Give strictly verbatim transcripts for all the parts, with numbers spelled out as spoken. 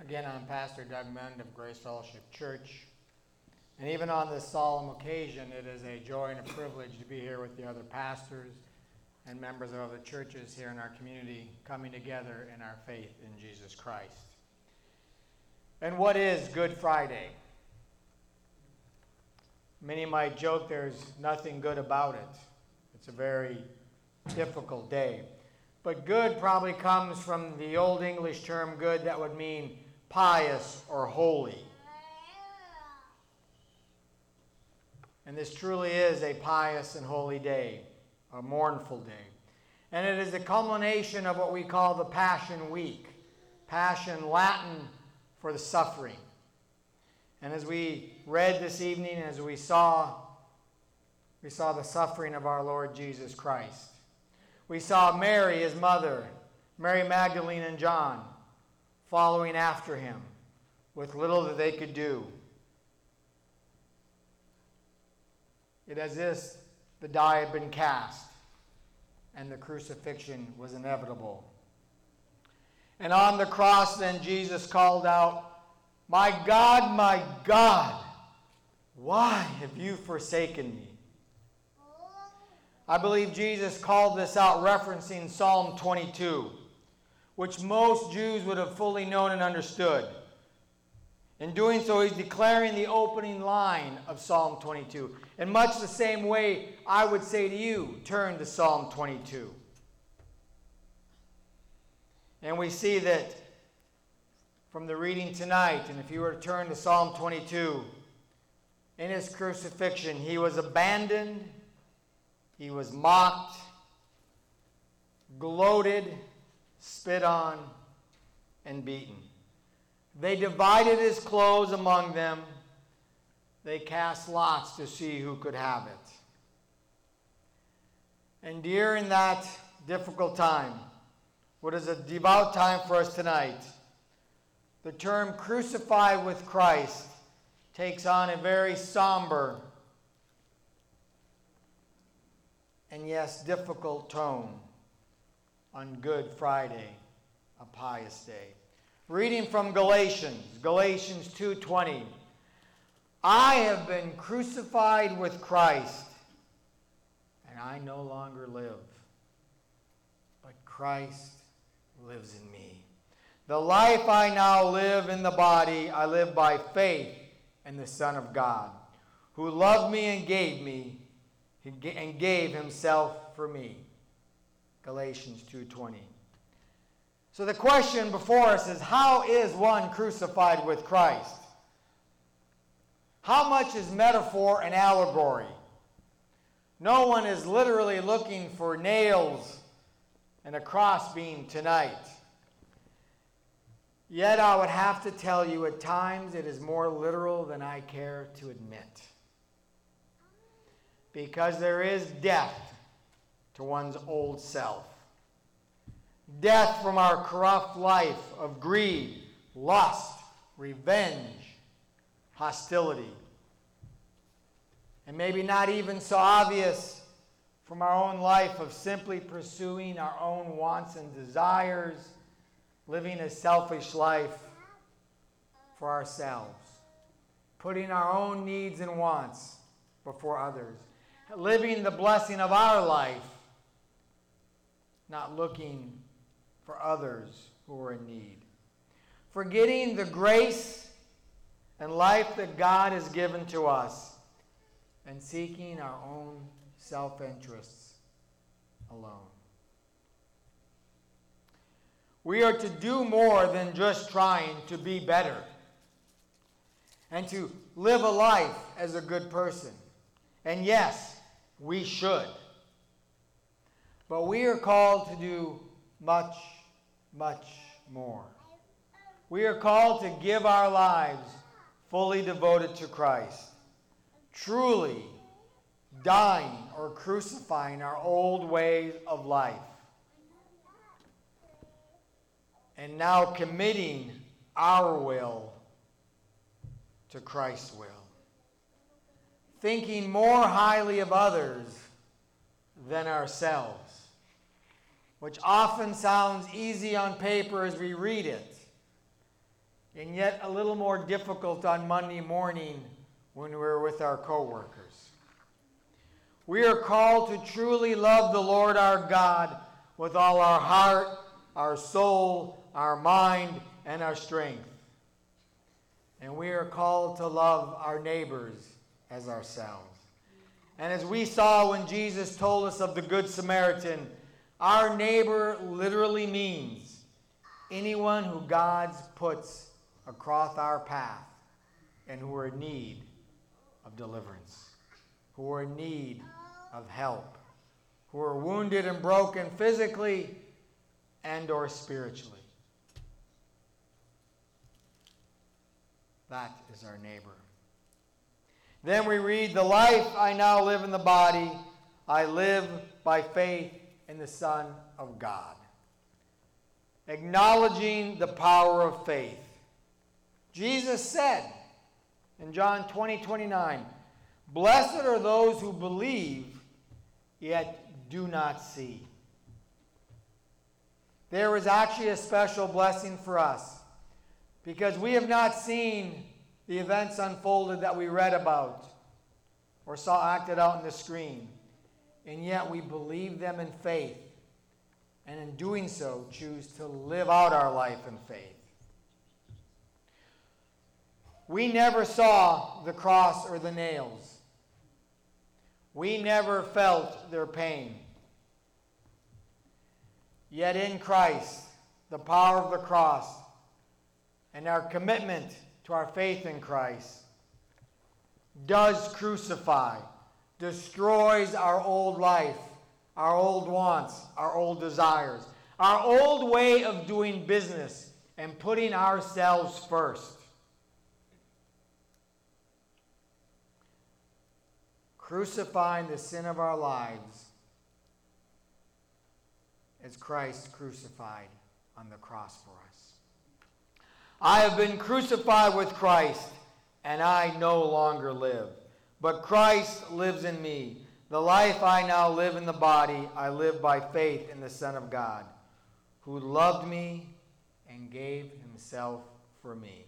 Again, I'm Pastor Doug Mend of Grace Fellowship Church. And even on this solemn occasion, it is a joy and a privilege to be here with the other pastors and members of other churches here in our community, coming together in our faith in Jesus Christ. And what is Good Friday? Many might joke there's nothing good about it. It's a very difficult day. But good probably comes from the Old English term good that would mean pious or holy. And this truly is a pious and holy day, a mournful day. And it is the culmination of what we call the Passion Week. Passion, Latin for the suffering. And as we read this evening, as we saw, we saw the suffering of our Lord Jesus Christ. We saw Mary, his mother, Mary Magdalene and John, following after him with little that they could do. It is as if the die had been cast and the crucifixion was inevitable. And on the cross then Jesus called out, "My God, my God, why have you forsaken me?" I believe Jesus called this out referencing Psalm twenty-two, which most Jews would have fully known and understood. In doing so, he's declaring the opening line of Psalm twenty-two. In much the same way, I would say to you, turn to Psalm twenty-two. And we see that from the reading tonight, and if you were to turn to Psalm twenty-two, in his crucifixion, he was abandoned, he was mocked, gloated, spit on, and beaten. They divided his clothes among them. They cast lots to see who could have it. And during that difficult time, what is a devout time for us tonight, the term crucified with Christ takes on a very somber and yes, difficult tone on Good Friday, a pious day. Reading from Galatians, Galatians two twenty. I have been crucified with Christ, and I no longer live, but Christ lives in me. The life I now live in the body, I live by faith in the Son of God, who loved me and gave me and gave himself for me. Galatians two twenty. So the question before us is, how is one crucified with Christ? How much is metaphor and allegory? No one is literally looking for nails and a crossbeam tonight. Yet I would have to tell you, at times it is more literal than I care to admit. Because there is death to one's old self. Death from our corrupt life of greed, lust, revenge, hostility. And maybe not even so obvious from our own life of simply pursuing our own wants and desires, living a selfish life for ourselves, putting our own needs and wants before others, living the blessing of our life, not looking for others who are in need. Forgetting the grace and life that God has given to us and seeking our own self-interests alone. We are to do more than just trying to be better and to live a life as a good person. And yes, we should. But we are called to do much, much more. We are called to give our lives fully devoted to Christ, truly dying or crucifying our old ways of life, and now committing our will to Christ's will. Thinking more highly of others than ourselves, which often sounds easy on paper as we read it. and yet a little more difficult on Monday morning when we're with our coworkers. We are called to truly love the Lord our God with all our heart, our soul, our mind, and our strength. And we are called to love our neighbors as ourselves. And as we saw when Jesus told us of the Good Samaritan, our neighbor literally means anyone who God puts across our path and who are in need of deliverance, who are in need of help, who are wounded and broken physically and or spiritually. That is our neighbor. Then we read, the life I now live in the body, I live by faith in the Son of God. Acknowledging the power of faith. Jesus said in John twenty, twenty-nine, blessed are those who believe, yet do not see. There is actually a special blessing for us because we have not seen the events unfolded that we read about or saw acted out on the screen, and yet we believe them in faith, and in doing so choose to live out our life in faith. We never saw the cross or the nails. We never felt their pain. Yet in Christ, the power of the cross and our commitment to our faith in Christ does crucify, destroys our old life, our old wants, our old desires, our old way of doing business and putting ourselves first. Crucifying the sin of our lives as Christ crucified on the cross for us. I have been crucified with Christ, and I no longer live, but Christ lives in me. The life I now live in the body, I live by faith in the Son of God, who loved me and gave himself for me.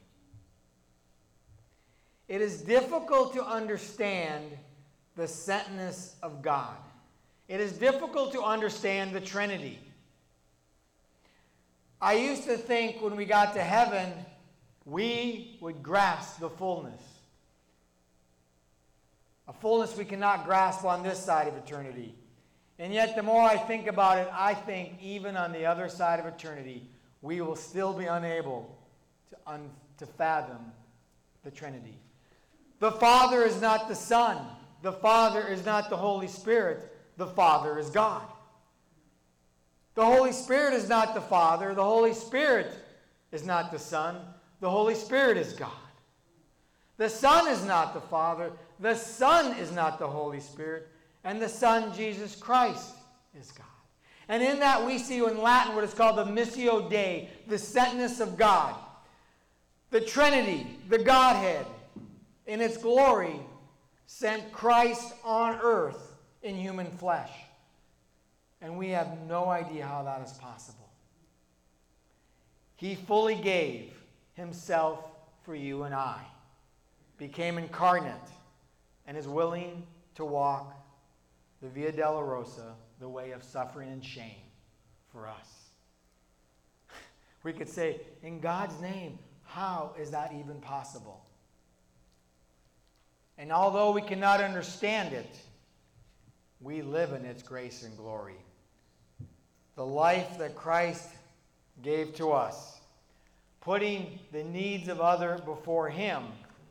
It is difficult to understand the sentness of God. It is difficult to understand the Trinity. I used to think when we got to heaven, we would grasp the fullness. A fullness we cannot grasp on this side of eternity. And yet the more I think about it, I think even on the other side of eternity, we will still be unable to, un- to fathom the Trinity. The Father is not the Son. The Father is not the Holy Spirit. The Father is God. The Holy Spirit is not the Father. The Holy Spirit is not the Son. The Holy Spirit is God. The Son is not the Father. The Son is not the Holy Spirit. And the Son, Jesus Christ, is God. And in that we see in Latin what is called the Missio Dei, the sentness of God. The Trinity, the Godhead, in its glory, sent Christ on earth in human flesh. And we have no idea how that is possible. He fully gave himself for you and I, became incarnate, and is willing to walk the Via Dolorosa, the way of suffering and shame for us. We could say, in God's name, how is that even possible? And although we cannot understand it, we live in its grace and glory. The life that Christ gave to us, putting the needs of others before him,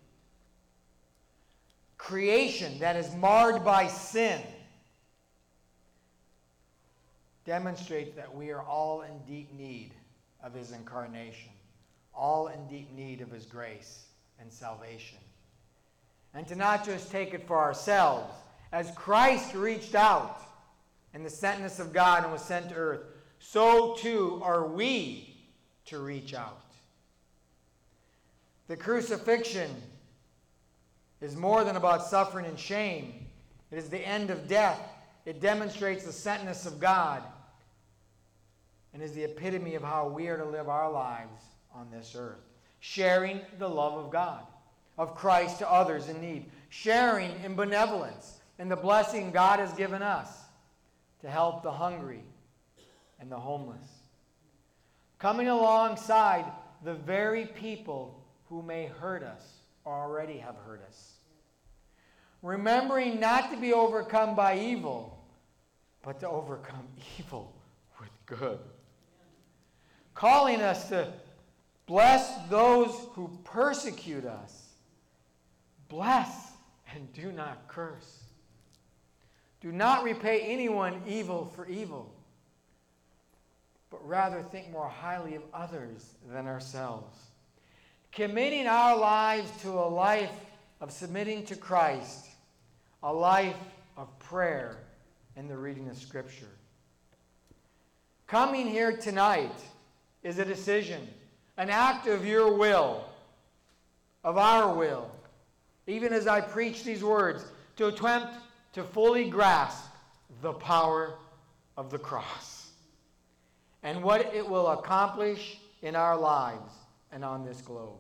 creation that is marred by sin, demonstrates that we are all in deep need of his incarnation, all in deep need of his grace and salvation. And to not just take it for ourselves, as Christ reached out in the sentness of God and was sent to earth, so too are we to reach out. The crucifixion is more than about suffering and shame. It is the end of death. It demonstrates the sentness of God and is the epitome of how we are to live our lives on this earth. sharing the love of God, of Christ to others in need, sharing in benevolence and the blessing God has given us to help the hungry and the homeless. Coming alongside the very people who may hurt us or already have hurt us. Remembering not to be overcome by evil, but to overcome evil with good. Calling us to bless those who persecute us. Bless and do not curse. Do not repay anyone evil for evil, but rather think more highly of others than ourselves. Committing our lives to a life of submitting to Christ, a life of prayer and the reading of Scripture. Coming here tonight is a decision, an act of your will, of our will, even as I preach these words, to attempt to fully grasp the power of the cross and what it will accomplish in our lives and on this globe.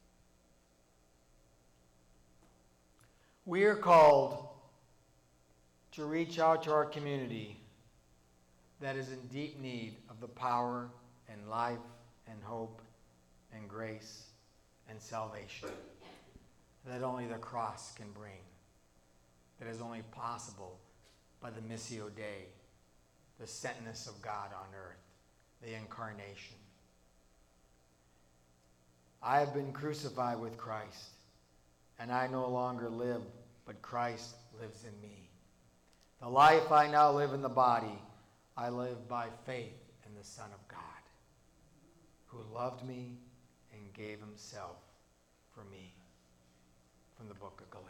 We are called to reach out to our community that is in deep need of the power and life and hope and grace and salvation that only the cross can bring, that is only possible by the Missio Dei, the sentness of God on earth, the incarnation. I have been crucified with Christ, and I no longer live, but Christ lives in me. The life I now live in the body, I live by faith in the Son of God, who loved me and gave himself for me. From the book of Galatians.